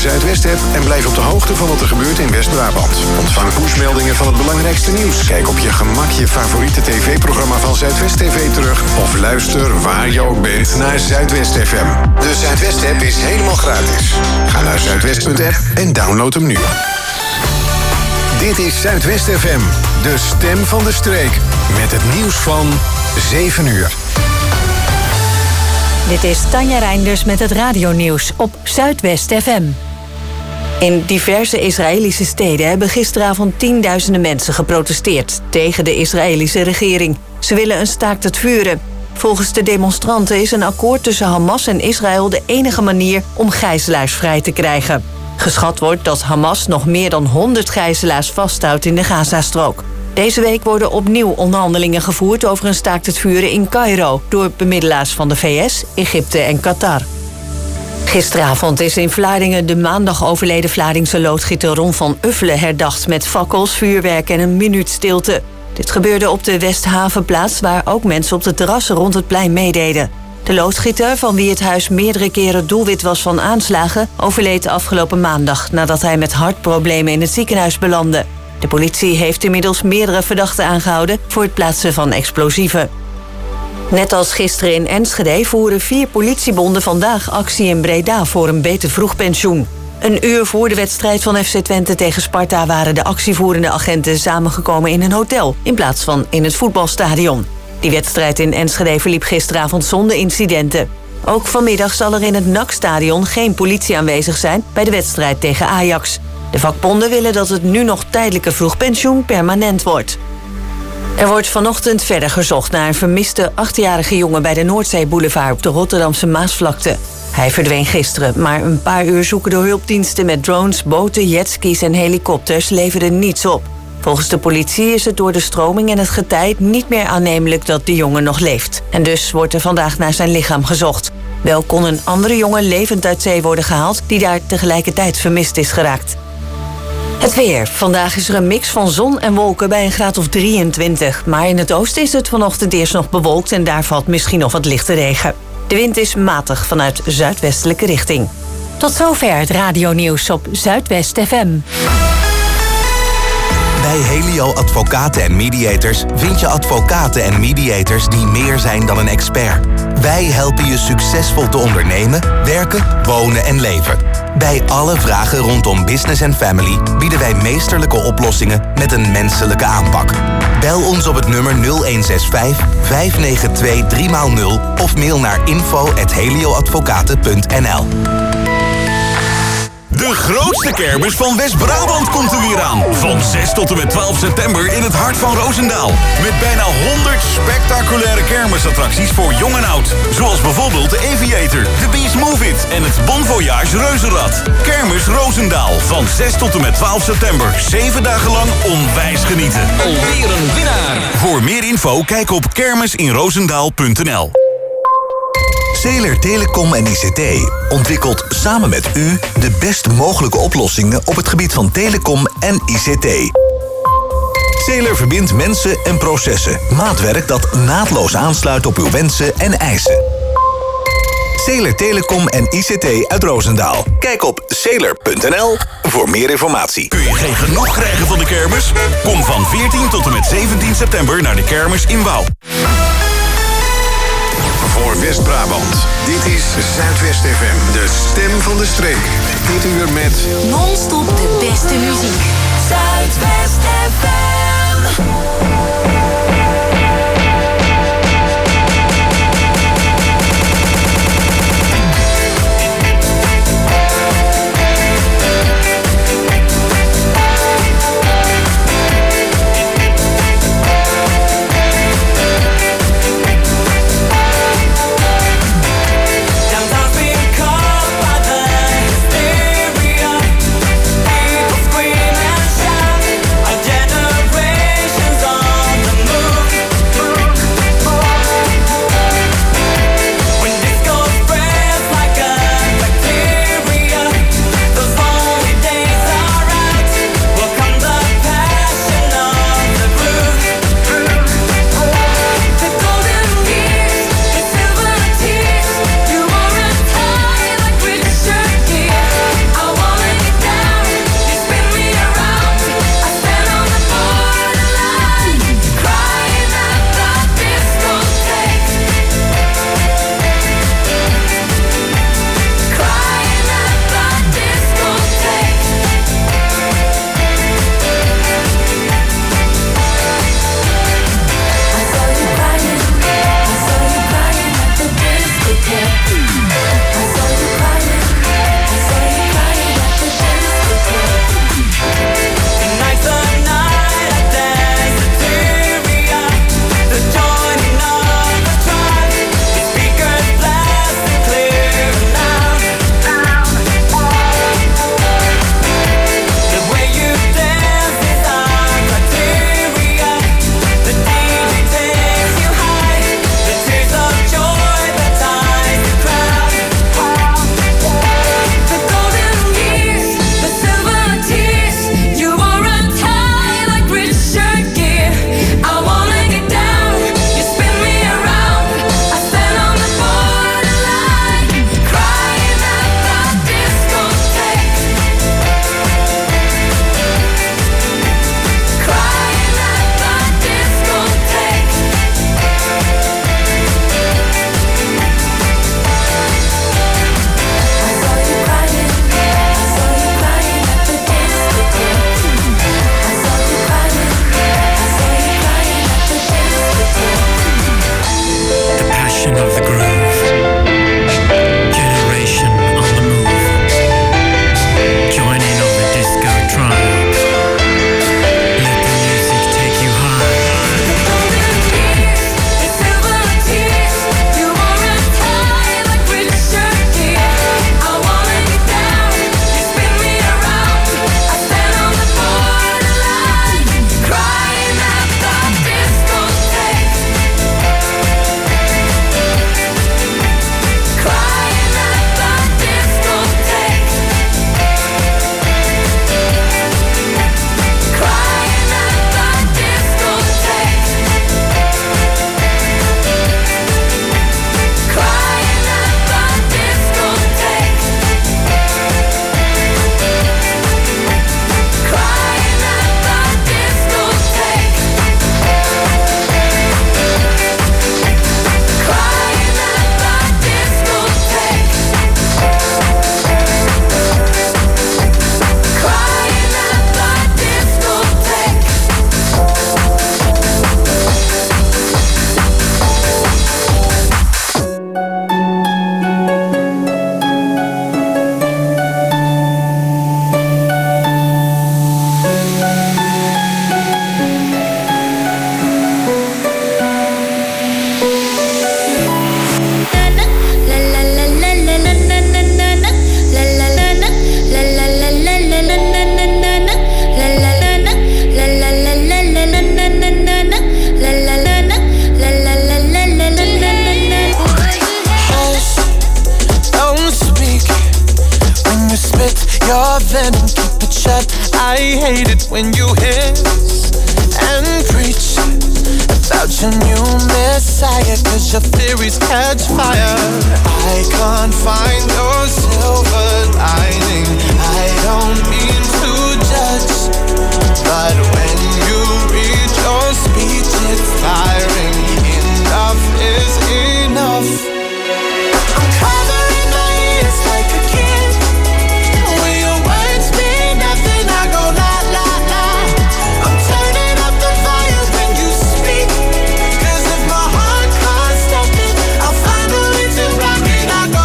Zuidwest-app en blijf op de hoogte van wat er gebeurt in West-Brabant. Ontvang pushmeldingen van het belangrijkste nieuws. Kijk op je gemak je favoriete tv-programma van Zuidwest TV terug of luister waar je ook bent naar Zuidwest FM. De Zuidwest-app is helemaal gratis. Ga naar zuidwest.app en download hem nu. Dit is Zuidwest FM, de stem van de streek. Met het nieuws van 7 uur. Dit is Tanja Reinders met het radionieuws op Zuidwest FM. In diverse Israëlische steden hebben gisteravond tienduizenden mensen geprotesteerd tegen de Israëlische regering. Ze willen een staakt het vuren. Volgens de demonstranten is een akkoord tussen Hamas en Israël de enige manier om gijzelaars vrij te krijgen. Geschat wordt dat Hamas nog meer dan 100 gijzelaars vasthoudt in de Gazastrook. Deze week worden opnieuw onderhandelingen gevoerd over een staakt het vuren in Cairo door bemiddelaars van de VS, Egypte en Qatar. Gisteravond is in Vlaardingen de maandag overleden Vlaardingse loodgieter Ron van Uffelen herdacht met fakkels, vuurwerk en een minuut stilte. Dit gebeurde op de Westhavenplaats, waar ook mensen op de terrassen rond het plein meededen. De loodgieter, van wie het huis meerdere keren doelwit was van aanslagen, overleed afgelopen maandag nadat hij met hartproblemen in het ziekenhuis belandde. De politie heeft inmiddels meerdere verdachten aangehouden voor het plaatsen van explosieven. Net als gisteren in Enschede voeren 4 politiebonden vandaag actie in Breda voor een beter vroegpensioen. Een uur voor de wedstrijd van FC Twente tegen Sparta waren de actievoerende agenten samengekomen in een hotel in plaats van in het voetbalstadion. Die wedstrijd in Enschede verliep gisteravond zonder incidenten. Ook vanmiddag zal er in het NAC-stadion geen politie aanwezig zijn bij de wedstrijd tegen Ajax. De vakbonden willen dat het nu nog tijdelijke vroegpensioen permanent wordt. Er wordt vanochtend verder gezocht naar een vermiste 8-jarige jongen bij de Noordzeeboulevard op de Rotterdamse Maasvlakte. Hij verdween gisteren, maar een paar uur zoeken door hulpdiensten met drones, boten, jetskis en helikopters leverden niets op. Volgens de politie is het door de stroming en het getij niet meer aannemelijk dat de jongen nog leeft. En dus wordt er vandaag naar zijn lichaam gezocht. Wel kon een andere jongen levend uit zee worden gehaald die daar tegelijkertijd vermist is geraakt. Het weer. Vandaag is er een mix van zon en wolken bij een graad of 23. Maar in het oosten is het vanochtend eerst nog bewolkt en daar valt misschien nog wat lichte regen. De wind is matig vanuit zuidwestelijke richting. Tot zover het radionieuws op Zuidwest FM. Bij Helio Advocaten en Mediators vind je advocaten en mediators die meer zijn dan een expert. Wij helpen je succesvol te ondernemen, werken, wonen en leven. Bij alle vragen rondom business en family bieden wij meesterlijke oplossingen met een menselijke aanpak. Bel ons op het nummer 0165 592 3x0 of mail naar info@helioadvocaten.nl. De grootste kermis van West-Brabant komt er weer aan. Van 6 tot en met 12 september in het hart van Roosendaal. Met bijna 100 spectaculaire kermisattracties voor jong en oud. Zoals bijvoorbeeld de Aviator, de Beast Move It en het Bon Voyage Reuzenrad. Kermis Roosendaal van 6 tot en met 12 september. 7 dagen lang onwijs genieten. Alweer een winnaar. Voor meer info kijk op kermisinroosendaal.nl. Zeeler Telecom en ICT ontwikkelt samen met u de best mogelijke oplossingen op het gebied van telecom en ICT. Zeeler verbindt mensen en processen. Maatwerk dat naadloos aansluit op uw wensen en eisen. Zeeler Telecom en ICT uit Roosendaal. Kijk op zeeler.nl voor meer informatie. Kun je geen genoeg krijgen van de kermis? Kom van 14 tot en met 17 september naar de kermis in Wouw. Voor West-Brabant, dit is Zuidwest FM, de stem van de streek. Dit uur met Non-stop de beste muziek. Zuidwest FM. Generations when you hiss and preach about your new messiah, 'cause your theories catch fire. I can't find your silver lining. I don't mean to judge, but when you read your speech, it's tiring. Enough is enough. I'm covering my ears like a kid. When your words mean nothing, I go la la la. I'm turning up the volume when you speak, 'cause if my heart can't stop it, I'll find a way to rock it. I go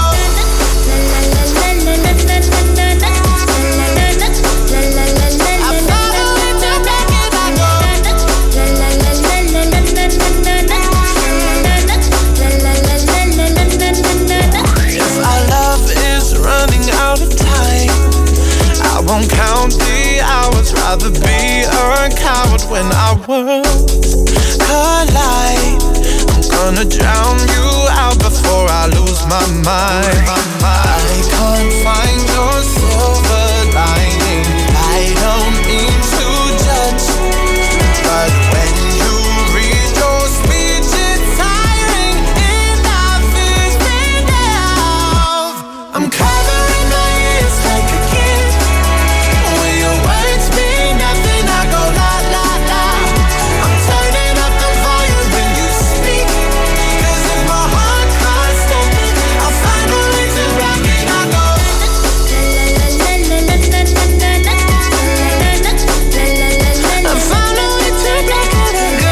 won't count the hours, rather be a coward when our worlds collide. I'm gonna drown you out before I lose my mind. I can't find your silver lining. I don't mean to judge, but when you read your speech, it's tiring. Enough is enough. I'm covering my ears like a kid. Words mean nothing, I go la la la. I'm turning up the volume when you speak, 'cause if my heart can't stop it, I'll find a way to rock it. I go I found a way to rock it. I go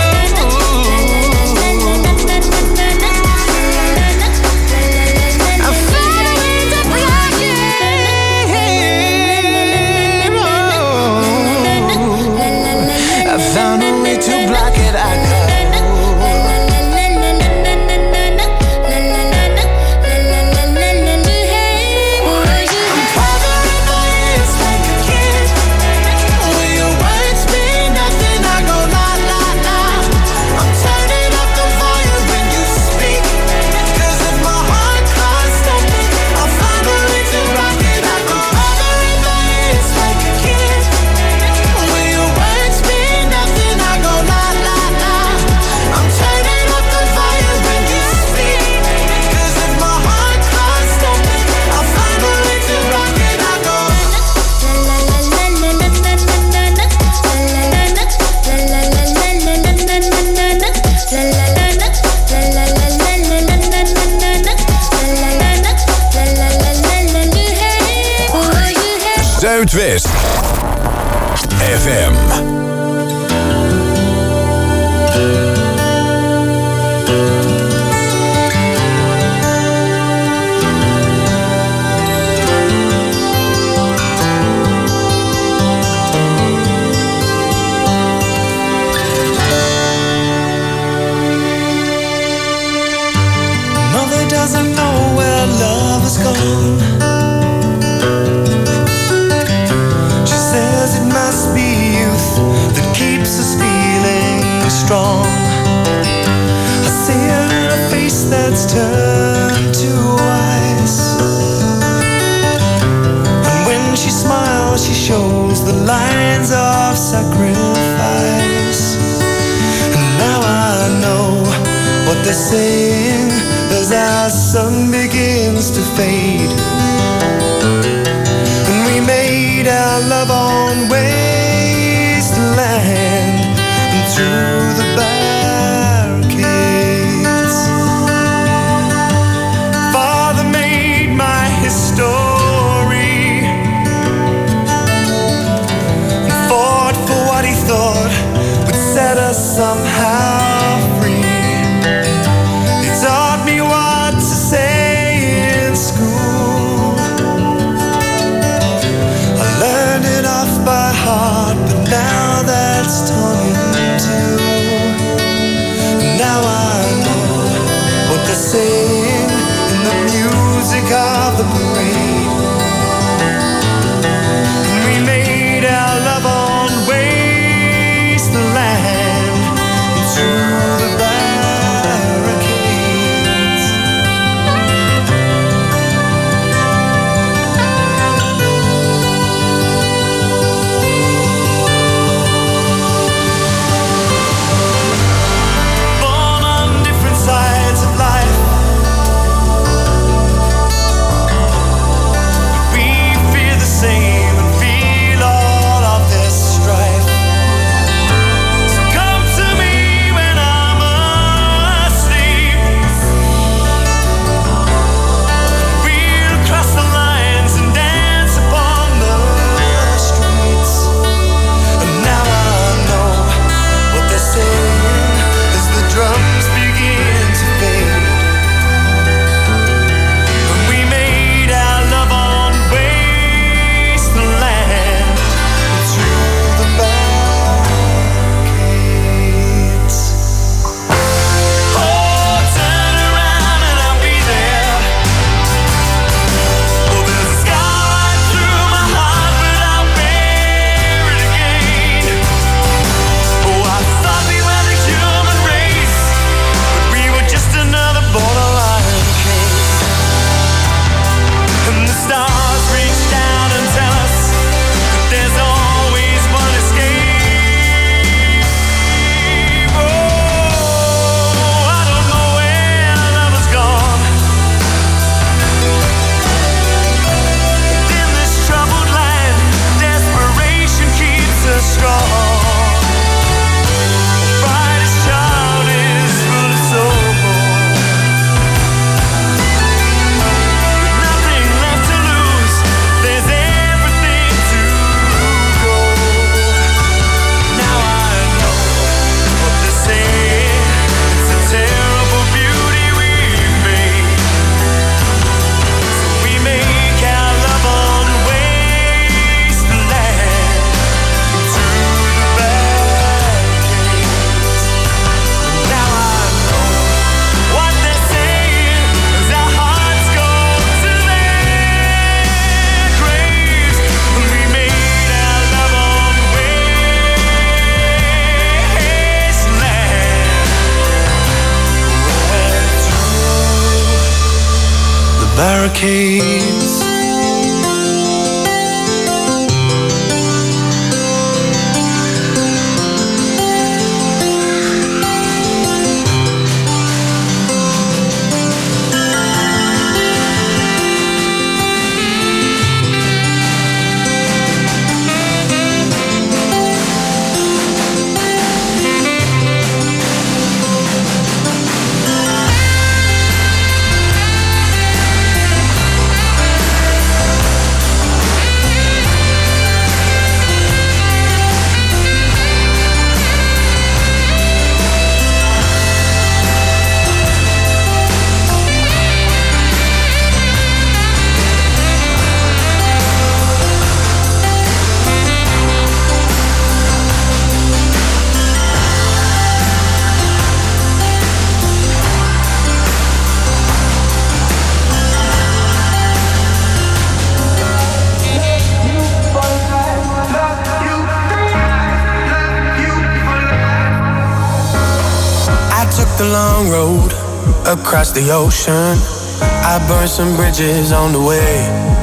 I found a way to rock it. I found a way to block it, I go. I'm covering my ears like a kid. When your words mean nothing, I go la la la. I'm turning up the volume when you speak, 'cause if my heart can't stop it, I'll find a way to rock it. I go covering my ears like a kid. When your words mean nothing, I go la la la. I'm turning up the volume when you speak, 'cause if my heart can't stop it, I'll find a way to rock it. I go Zuidwest FM. Mother doesn't know where love has gone. She says it must be youth that keeps us feeling strong. I see her in a face that's turned to ice, and when she smiles she shows the lines of sacrifice. And now I know what they're saying as our sun begins to fade, and we made our love on wasteland and through the barricades. Father made my history and fought for what he thought would set us somehow free. He taught me what to say in school. I learned it off by heart, but now that's torn into barricades. The long road across the ocean. I burned some bridges on the way.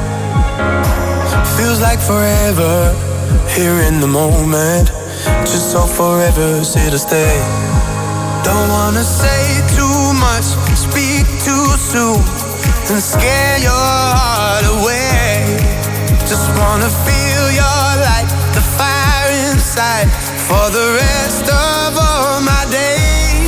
Feels like forever here in the moment. Just so forever's here to stay. Don't wanna say too much, speak too soon, and scare your heart away. Just wanna feel your light, the fire inside, for the rest of all my days.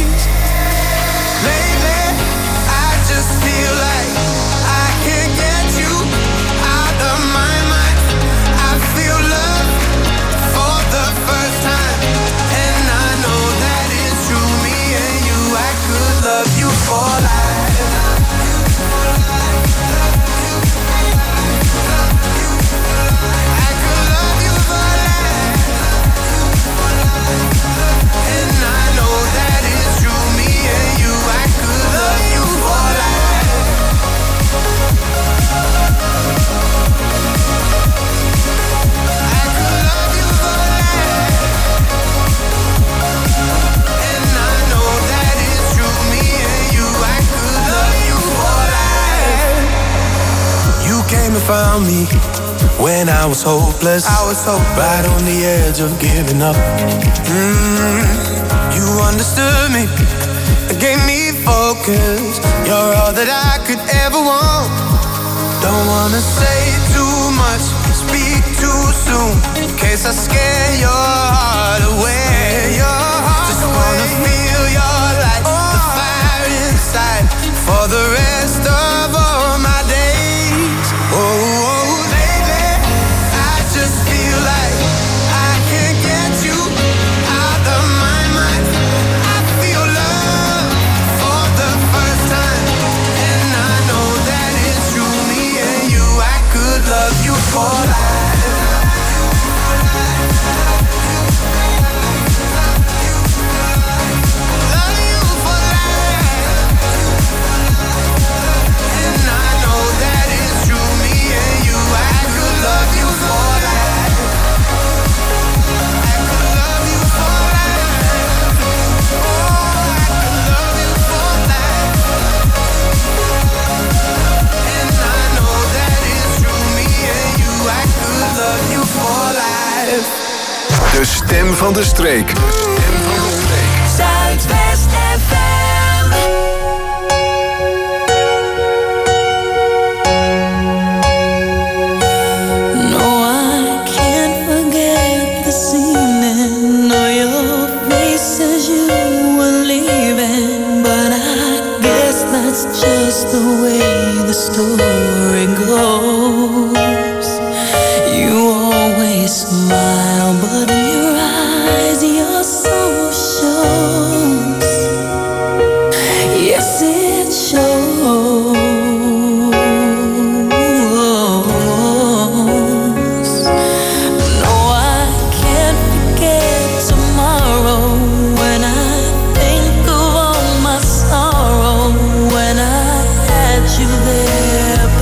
Found me when I was hopeless. Right on the edge of giving up. You understood me, gave me focus. You're all that I could ever want. Don't wanna say too much, speak too soon, in case I scare your heart away. Just wanna feel your light, the fire inside, for the rest of all my days. Oh, baby, I just feel like I can't get you out of my mind. I feel love for the first time, and I know that it's true. Me and you, I could love you for life. Love you for life. And I know that it's true. Me and you, I could love you for life. I could love you for life. Oh, I could love you for life. And I know that it's true. Me and you, I could love you for life. De stem van de streek. Zuidwest FM. No, I can't forget the scene or your face as you were leaving, but I guess that's just the way the story goes. You always smile, but in your eyes your soul shows. Yes, it shows. No, I can't forget tomorrow when I think of all my sorrow, when I had you there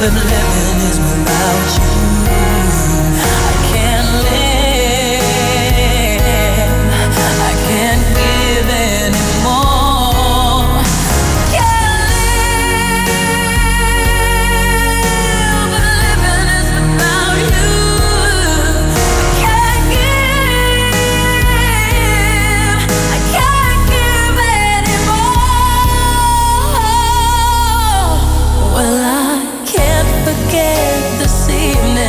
if living is without you. I can't live, I can't give anymore. Can't live if living is without you. I can't give anymore. Well, I can't forget this evening.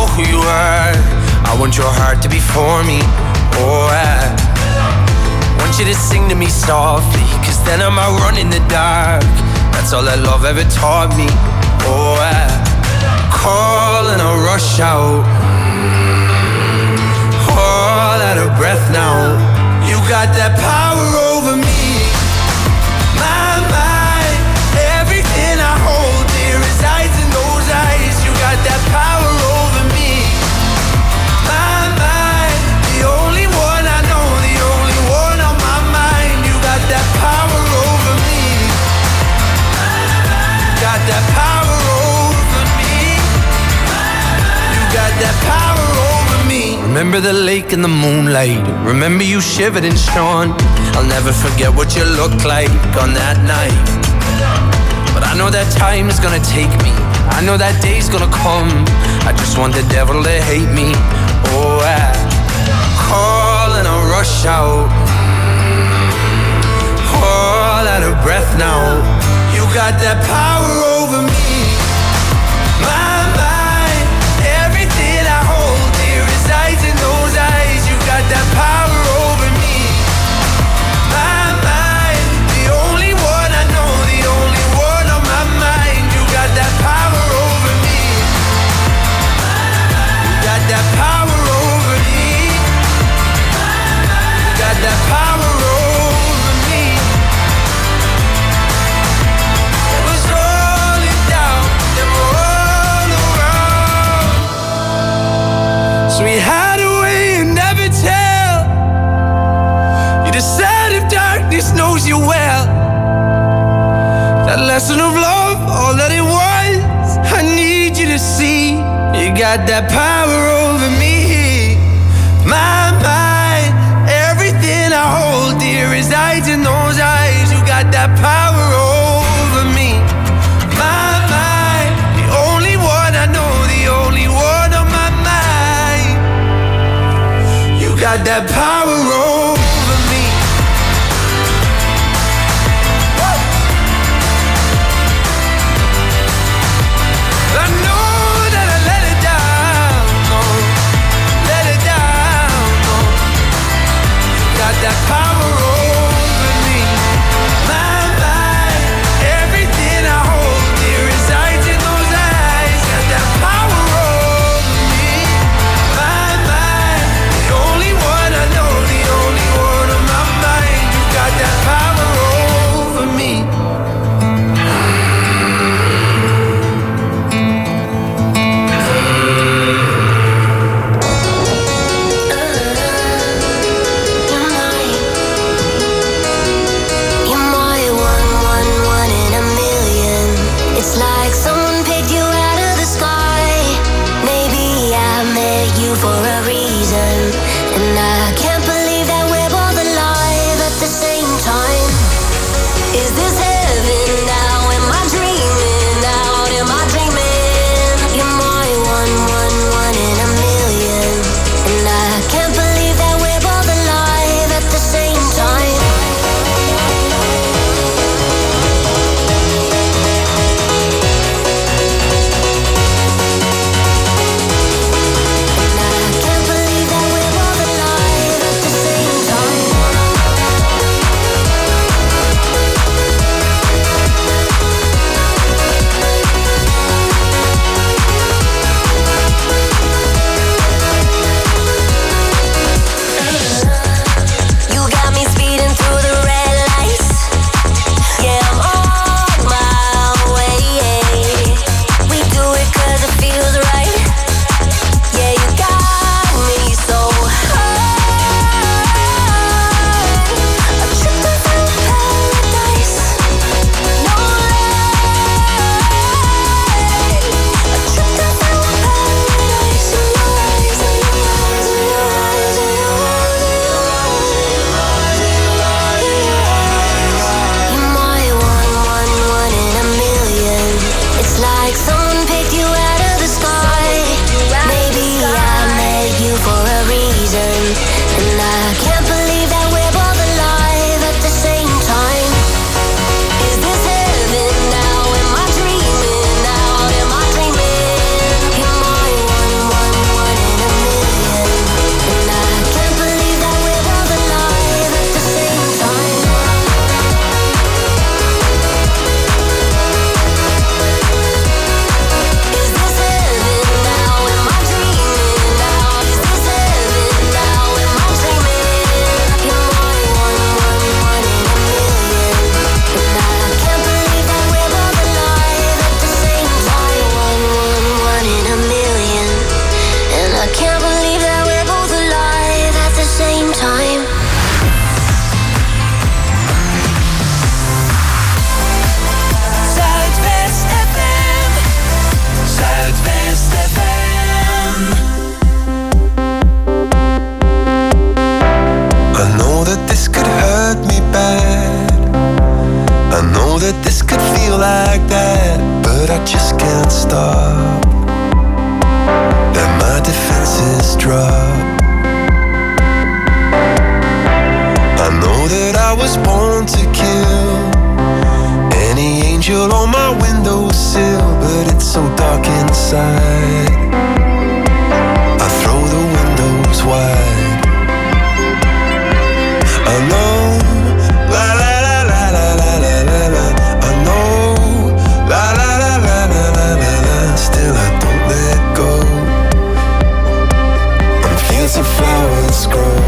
who you are. I want your heart to be for me. Oh, I want you to sing to me softly, 'cause then I might run in the dark. That's all that love ever taught me. Oh, I call and I rush out, all out of breath now. You got that power over me. My mind, everything I hold dear resides in those eyes. You got that power over me. My mind, the only one I know, the only one on my mind. You got that power over me. You got that power over me. You got that power over me. Remember the lake in the moonlight. Remember you shivered and shone. I'll never forget what you looked like on that night. But I know that time is gonna take me. I know that day's gonna come. I just want the devil to hate me. Oh, I call and I rush out, all out of breath now. You got that power over me. My mind, everything I hold dear resides in those eyes. You got that power over me. My mind, the only one I know, the only one on my mind. You got that power over me. You got that power over me. You got that power over me. It was all in doubt, they were all around. So we hide away and never tell. You decide if darkness knows you well. That lesson of love, all that it was, I need you to see. You got that power over me. My mind, everything I hold dear resides in those eyes. You got that power over me. My mind, the only one I know, the only one on my mind. You got that power over me. I know that I let it down, no, let it down, no. You got that power over me. My mind, everything I hold dear resides in those eyes. Got that power over me. My mind, the only one I know, the only one on my mind. You got that power over me. You're my one in a million. It's like someone picked you out of the sky. Maybe I met you for a reason, and I can't believe that we're both alive at the same time. Is this heaven now? Am I dreaming out? Am I dreaming? You're my one in a million, and I can't believe that we're both alive at the same time. And I can't believe that we're both alive at outside. I throw the windows wide. Alone, la la la la la la la la la. I know, la la la la la la la la. Still I don't let go. On fields of flowers grow.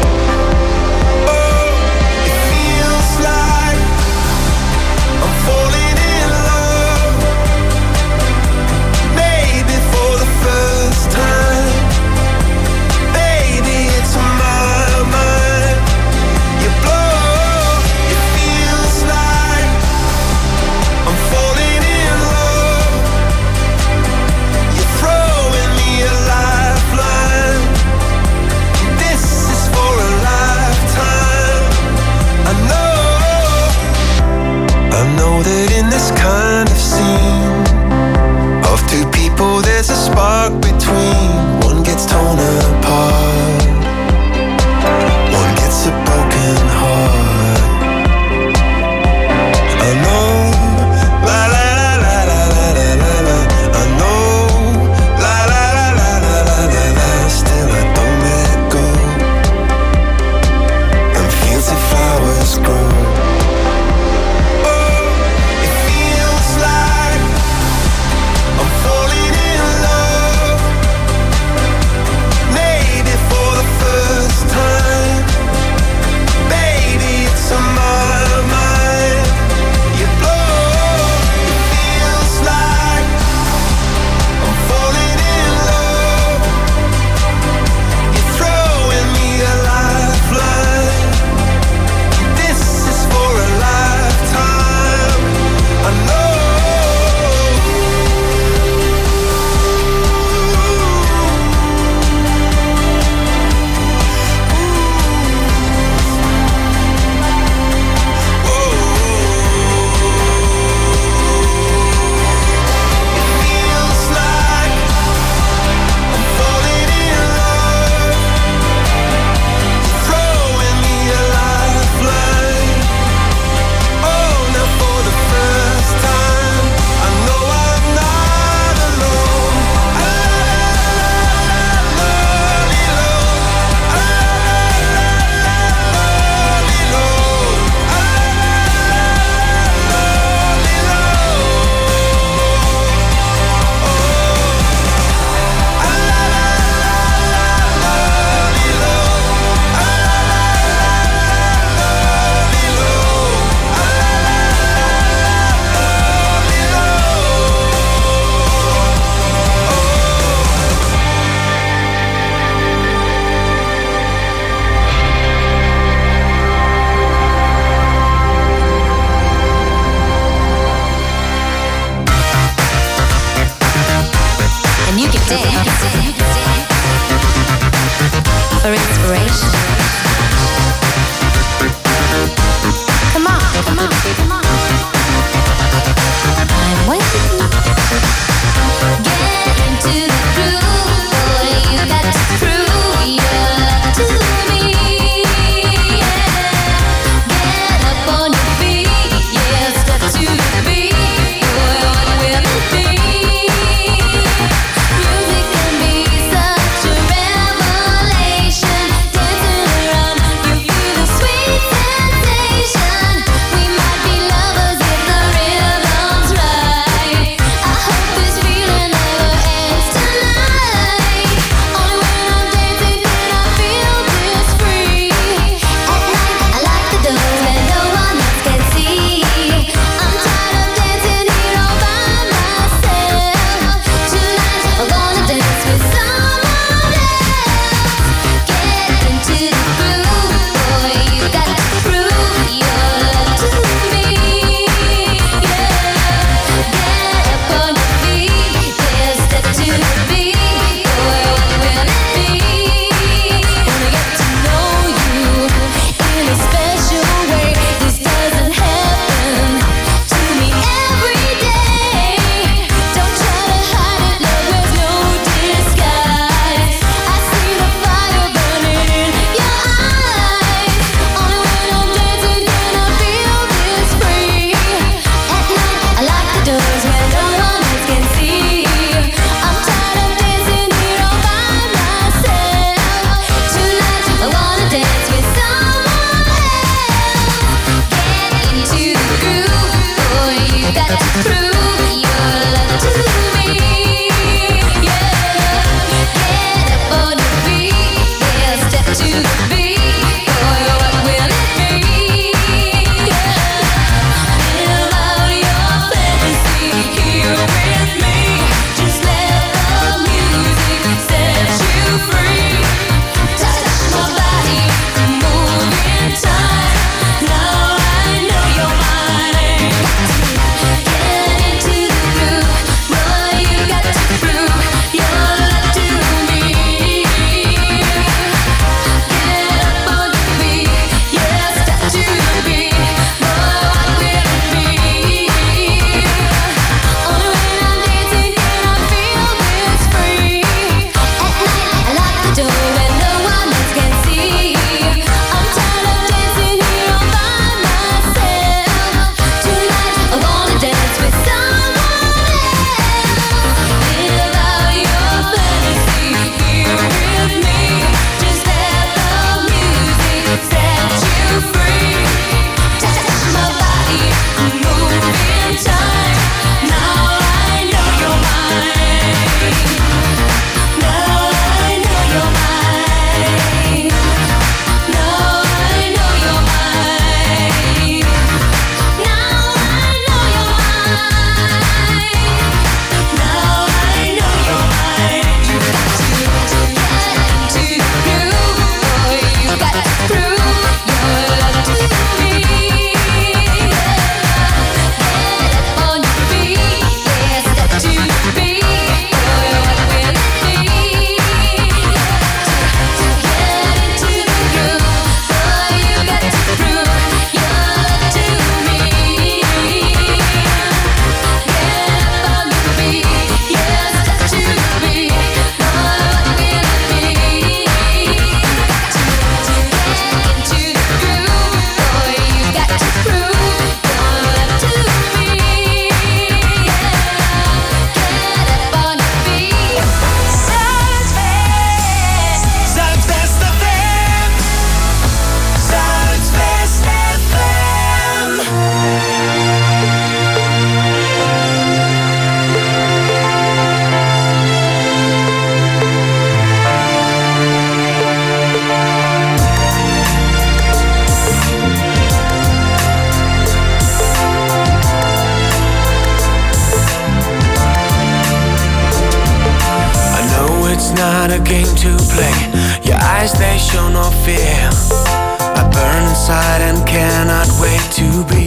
That in this kind of scene of two people there's a spark between. One gets torn apart, one gets a broken heart. Alone, la la la la la la la la la. I know, la la la la la la la la. Still I don't let go. And fields of flowers grow. For inspiration. Come on, come on, come on. I'm waiting. Get into the groove, boy. You got to prove your love to me. Yeah. Get up on your feet, yeah. Step to the beat, boy. What will it be? Music can be such a revelation. Dancing around, you feel the sweet sensation. We might be lovers. is not a game to play. Your eyes, they show no fear. I burn inside and cannot wait to be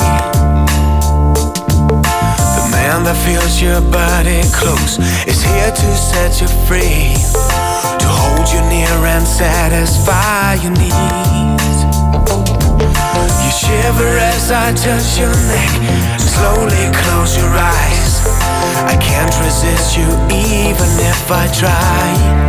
the man that feels your body close, is here to set you free, to hold you near and satisfy your needs. You shiver as I touch your neck, slowly close your eyes. I can't resist you even if I try.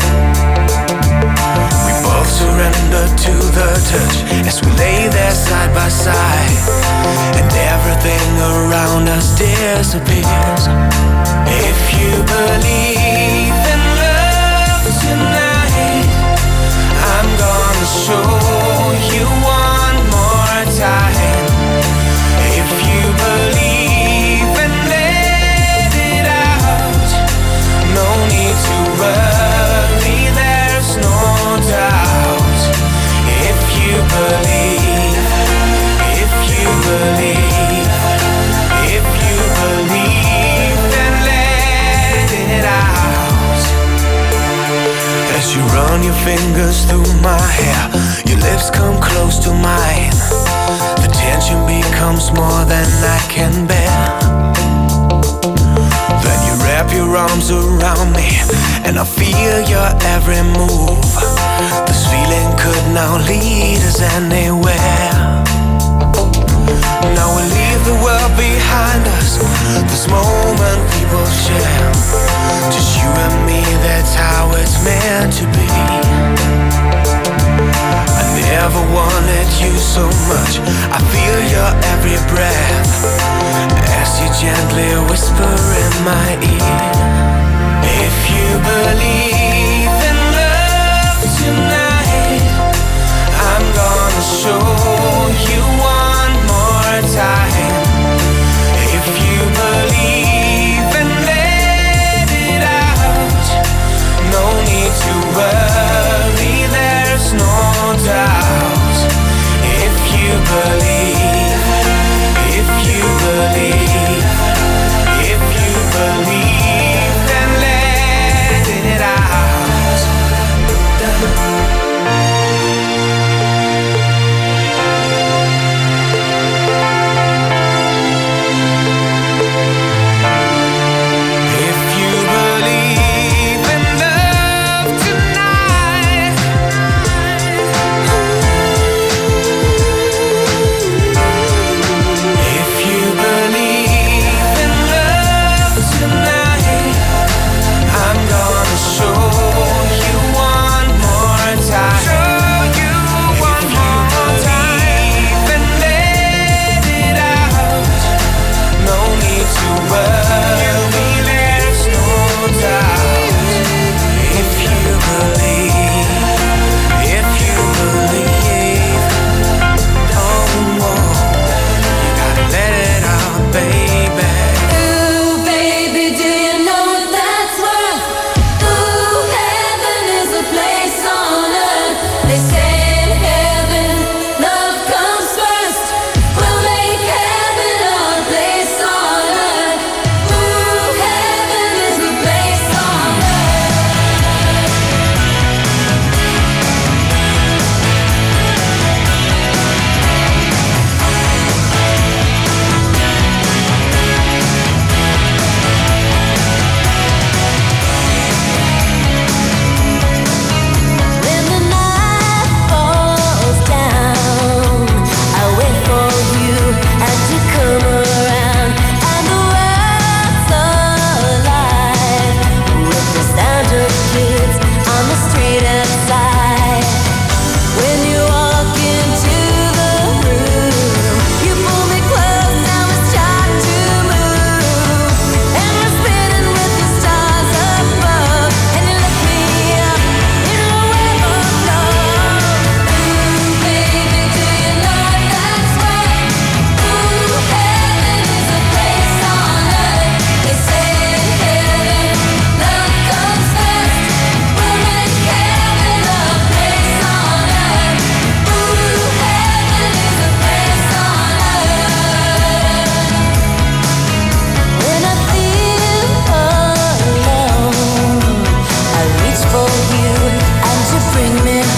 We both surrender to the touch as we lay there side by side, and everything around us disappears. If you believe in love tonight, I'm gonna show you one more time. If you believe and let it out, no need to worry, there's no doubt. If you believe, if you believe, if you believe, then let it out. As you run your fingers through my hair, your lips come close to mine. The tension becomes more than I can bear. Then you wrap your arms around me, and I feel your every move. This feeling could now lead us anywhere. Now we leave the world behind us, this moment we will share. Just you and me, that's how it's meant to be. I never wanted you so much, I feel your every breath as you gently whisper in my ear. If you believe in love tonight, I'm gonna show you one more time. If you believe and let it out, no need to worry, there's no doubt. If you believe, if you believe, if you believe, then let it out.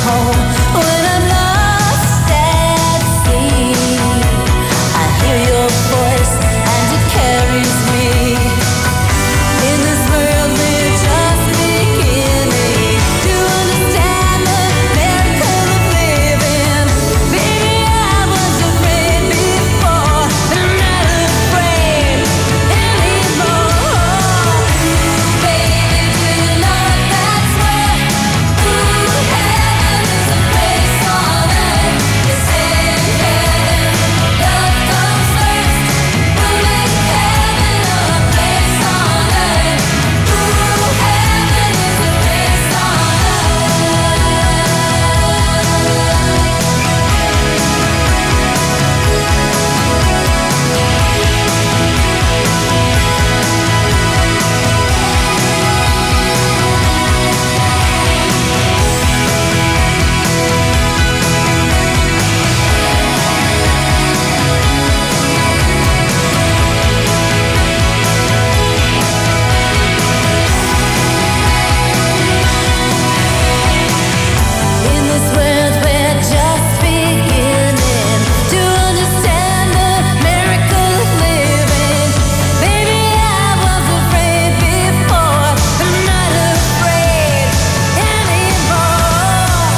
home. When I'm lost at sea, I hear your voice and it carries me. In this world we're just beginning to understand the miracle of living. Baby, I was afraid before, but I'm not afraid anymore. Baby, do you know that's where heaven is a place on earth? They say in heaven, love comes first. We'll make heaven a place on earth. Heaven is a place on In this world we're just beginning to understand the miracle of living. Baby, I was afraid before, but I'm not afraid anymore.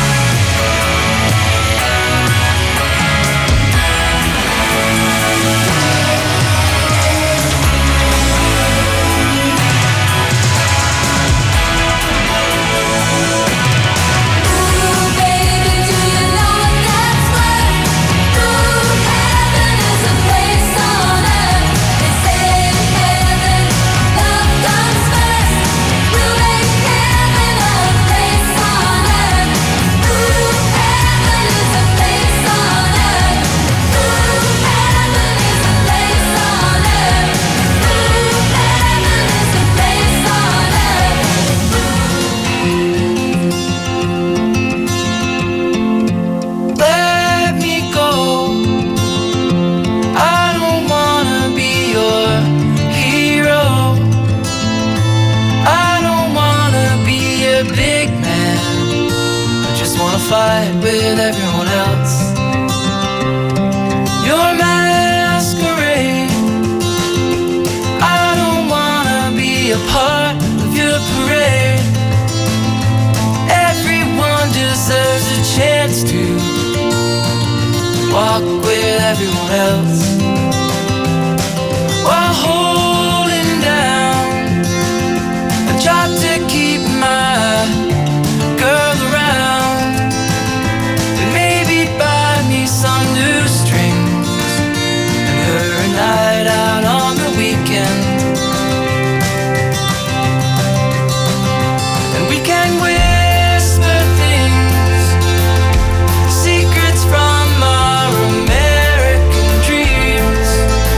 Baby, do you know that's where heaven is a place on earth? They say in heaven, love comes first. We'll make heaven a place on earth. Heaven is a place on earth. Heaven is a place on earth. Heaven is a place on earth. Let me go. I don't wanna be your hero. I don't wanna be a big man. I just wanna fight with everyone else. Your masquerade. I don't wanna be a part of your parade. Everyone deserves a chance to walk with everyone else while holding down a job to keep my girl around, and maybe buy me some new strings and her a night out on the weekend. And we can whisper things, secrets from our American dreams.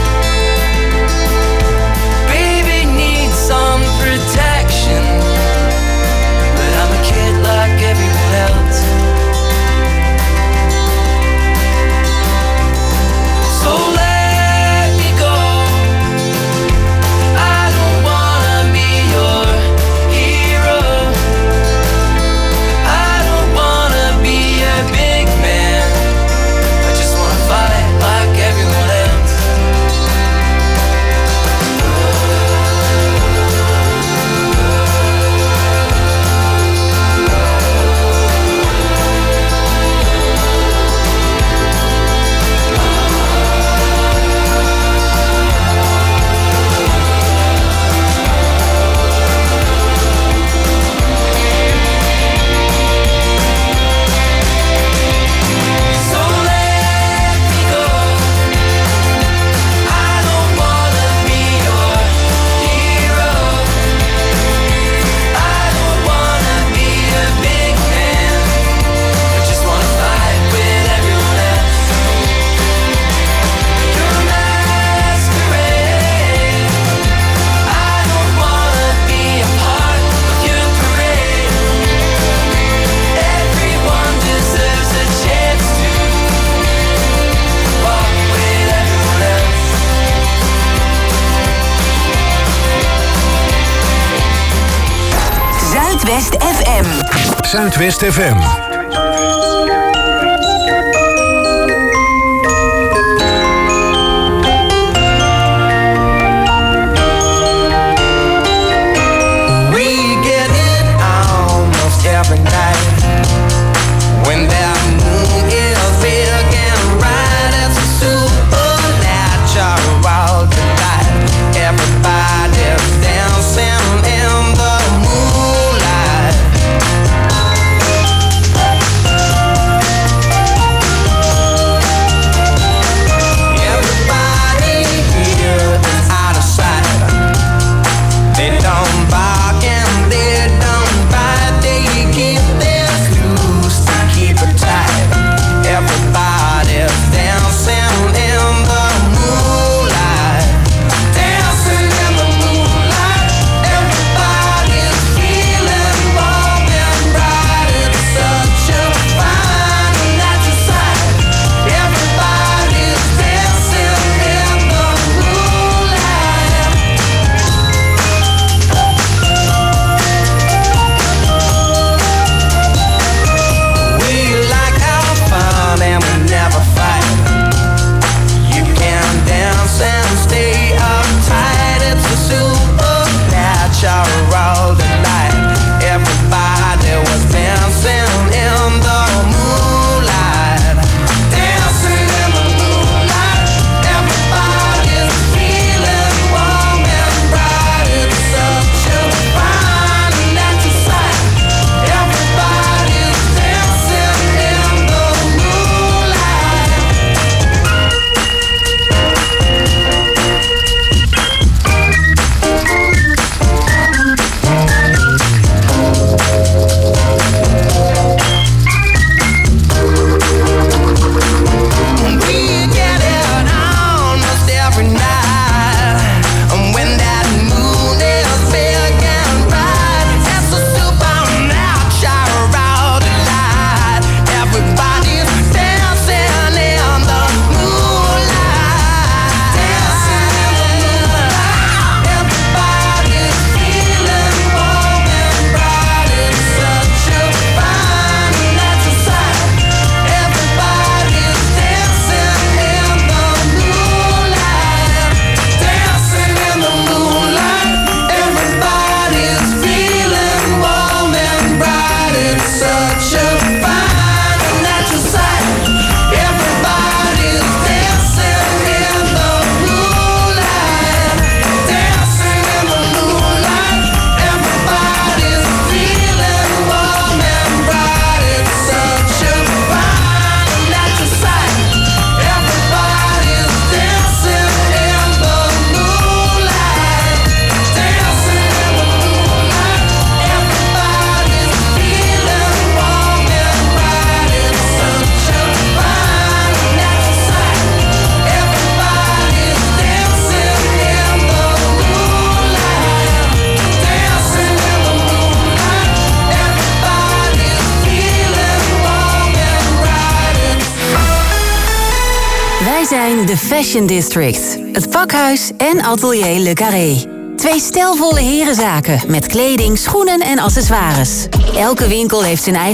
Baby needs some protection, but I'm a kid like everyone else. So let me go. I don't wanna be your hero. I don't wanna be a big man. I just wanna fight like everyone else. So let me go. I don't wanna be your hero. I don't wanna be a big man. I just wanna fight with everyone else. Your masquerade. I don't wanna be a part of your parade. Everyone deserves a chance to walk with everyone else. Zuidwest FM. Zuidwest FM. zijn de Fashion District, het pakhuis en atelier Le Carré. 2 stijlvolle herenzaken met kleding, schoenen en accessoires. Elke winkel heeft zijn eigen